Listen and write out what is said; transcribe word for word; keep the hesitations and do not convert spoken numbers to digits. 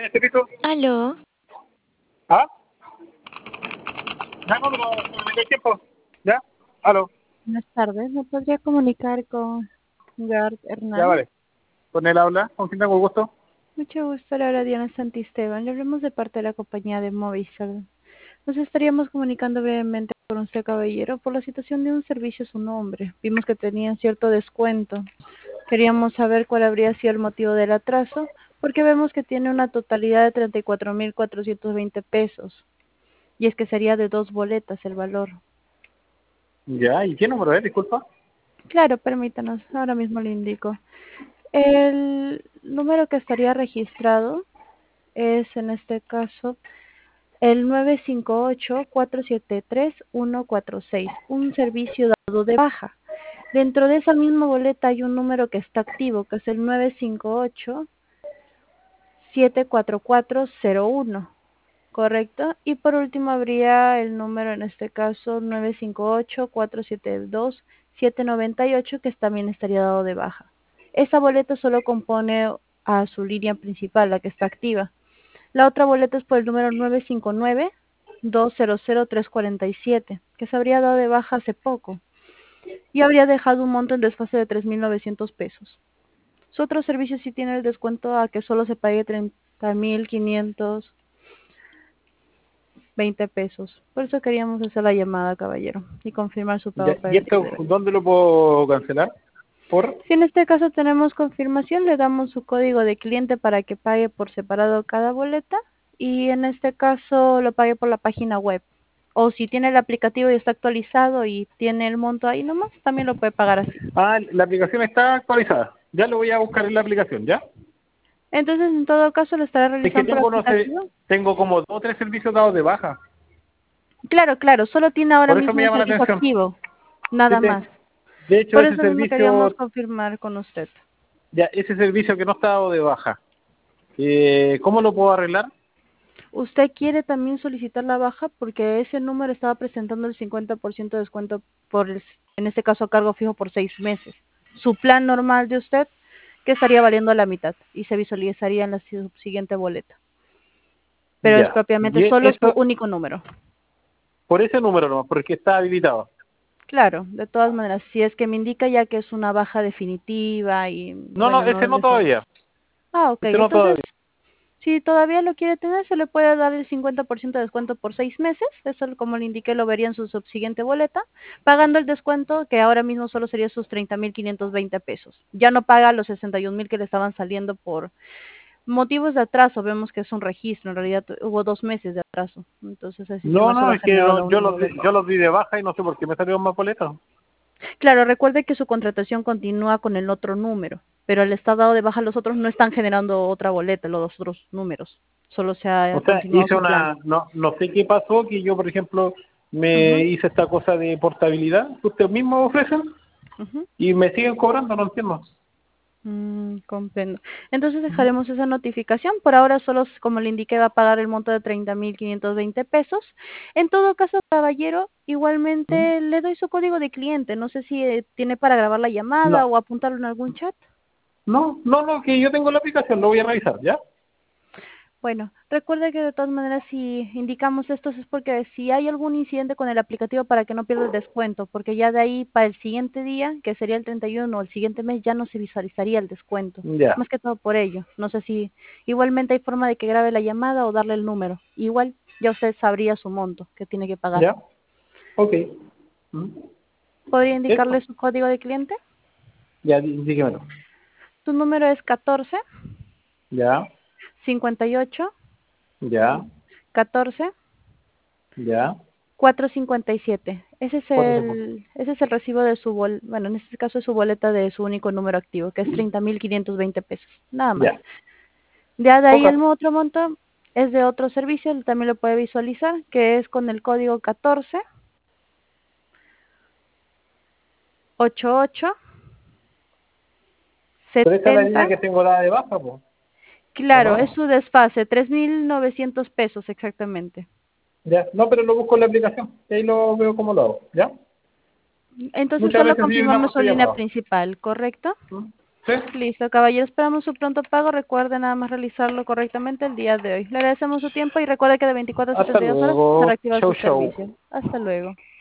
¿Tiene este piso? Aló, ¿Ah? Ya no, no, no me queda tiempo. ¿Ya? ¿Aló? Buenas tardes, ¿me podría comunicar con Gard Ya Hernán? vale. ¿Con él habla? ¿Con quién tengo el gusto? Mucho gusto, la hora Diana Santisteban. Le hablamos de parte de la compañía de Movistar. Nos estaríamos comunicando brevemente con usted, caballero, por la situación de un servicio a su nombre. Vimos que tenían cierto descuento. Queríamos saber cuál habría sido el motivo del atraso, porque vemos que tiene una totalidad de treinta y cuatro mil cuatrocientos veinte pesos. Y es que sería de dos boletas el valor. Ya, ¿y qué número es? Disculpa. Claro, permítanos, ahora mismo le indico. El número que estaría registrado es, en este caso, el nueve cinco ocho, cuatro siete tres, uno cuatro seis, un servicio dado de baja. Dentro de esa misma boleta hay un número que está activo, que es el nueve cinco ocho, siete cuatro cuatro cero uno, ¿correcto? Y por último habría el número, en este caso, nueve cinco ocho, cuatro siete dos, siete nueve ocho, que también estaría dado de baja. Esa boleta solo compone a su línea principal, la que está activa. La otra boleta es por el número nueve cinco nueve, dos cero cero, tres cuatro siete, que se habría dado de baja hace poco y habría dejado un monto en desfase de tres mil novecientos pesos. Su otro servicio sí tiene el descuento a que solo se pague treinta mil quinientos veinte pesos. Por eso queríamos hacer la llamada, caballero, y confirmar su pago Ya, para ¿y el día esto de hoy. dónde lo puedo cancelar? ¿Por? Si en este caso tenemos confirmación, le damos su código de cliente para que pague por separado cada boleta y en este caso lo pague por la página web. O si tiene el aplicativo y está actualizado y tiene el monto ahí nomás, también lo puede pagar así. Ah, la aplicación está actualizada. Ya lo voy a buscar en la aplicación, ¿ya? Entonces, en todo caso, lo estará Es que realizando por tengo, no sé, aplicativo. tengo como dos o tres servicios dados de baja. Claro, claro, solo tiene ahora Por eso mismo me un llama la servicio atención. activo, Sí, nada sí. más. De hecho, Por ese eso mismo queríamos servicio, confirmar con usted. ya, ese servicio que no está dado de baja, eh, ¿cómo lo puedo arreglar? Usted quiere también solicitar la baja porque ese número estaba presentando el cincuenta por ciento de descuento por, el, en este caso, cargo fijo por seis meses. Su plan normal de usted, que estaría valiendo la mitad y se visualizaría en la siguiente boleta. Pero es Ya. propiamente Y solo su eso, único número. por ese número no, porque está habilitado. Claro, de todas maneras, si es que me indica ya que es una baja definitiva y, No, no, bueno, no ese no les... todavía. Ah, ok, Ese no entonces todavía. si todavía lo quiere tener, se le puede dar el cincuenta por ciento de descuento por seis meses. Eso, como le indiqué, lo vería en su subsiguiente boleta, pagando el descuento que ahora mismo solo sería sus treinta mil quinientos veinte pesos. Ya no paga los sesenta y un mil que le estaban saliendo por motivos de atraso. Vemos que es un registro, en realidad hubo dos meses de atraso. Entonces, el No, sistema no, solo ha es que generado yo, la yo única los di, boleta. yo los di de baja y no sé por qué me salieron más boletas. Claro, recuerde que su contratación continúa con el otro número, pero al estar dado de baja los otros no están generando otra boleta, los otros números. Solo se O ha sea, continuado hice su plan. una, no, no sé qué pasó, que yo, por ejemplo, me Ujú, hice esta cosa de portabilidad que ustedes mismos ofrecen ujú. y me siguen cobrando, no entiendo. Mm, comprendo. Entonces dejaremos esa notificación. Por ahora solo, como le indiqué, va a pagar el monto de treinta mil quinientos veinte pesos. En todo caso, caballero, ¿Mm? igualmente le doy su código de cliente. No sé si eh, tiene para grabar la llamada No, o apuntarlo en algún chat. no, no, no, que yo tengo la aplicación, lo voy a revisar, ¿ya? Bueno, recuerde que de todas maneras si indicamos esto es porque si hay algún incidente con el aplicativo para que no pierda el descuento, porque ya de ahí para el siguiente día, que sería el treinta y uno o el siguiente mes, ya no se visualizaría el descuento. Ya, Más que todo por ello. No sé si igualmente hay forma de que grabe la llamada o darle el número. Igual ya usted sabría su monto que tiene que pagar. ya, ok. ¿Mm? ¿Podría indicarle ¿Esto? su código de cliente? Ya, dí- dígamelo. Su número es catorce, Ya, cincuenta y ocho, ya, catorce, ya, cuatrocientos cincuenta y siete. Ese es cuatro segundos. el ese es el recibo de su bol, bueno, en este caso es su boleta de su único número activo, que es treinta mil quinientos veinte pesos, nada más. Ya, Ya de ahí ok. el otro monto es de otro servicio, también lo puede visualizar, que es con el código catorce ochenta y ocho Pero esa es la línea setenta. que tengo dada de baja, pues, ¿o Claro, es no? su desfase, tres mil novecientos pesos exactamente. Ya, no, pero lo busco en la aplicación, y ahí lo veo cómo lo hago, ¿ya? Entonces Muchas solo gracias, señorita, confirmamos por su su línea llamada. principal, ¿correcto? ¿Mm? ¿Sí? Listo, caballero, esperamos su pronto pago. Recuerde nada más realizarlo correctamente el día de hoy. Le agradecemos su tiempo y recuerde que de veinticuatro a Hasta setenta y dos horas se luego. reactiva su Show, show. servicio. Hasta luego.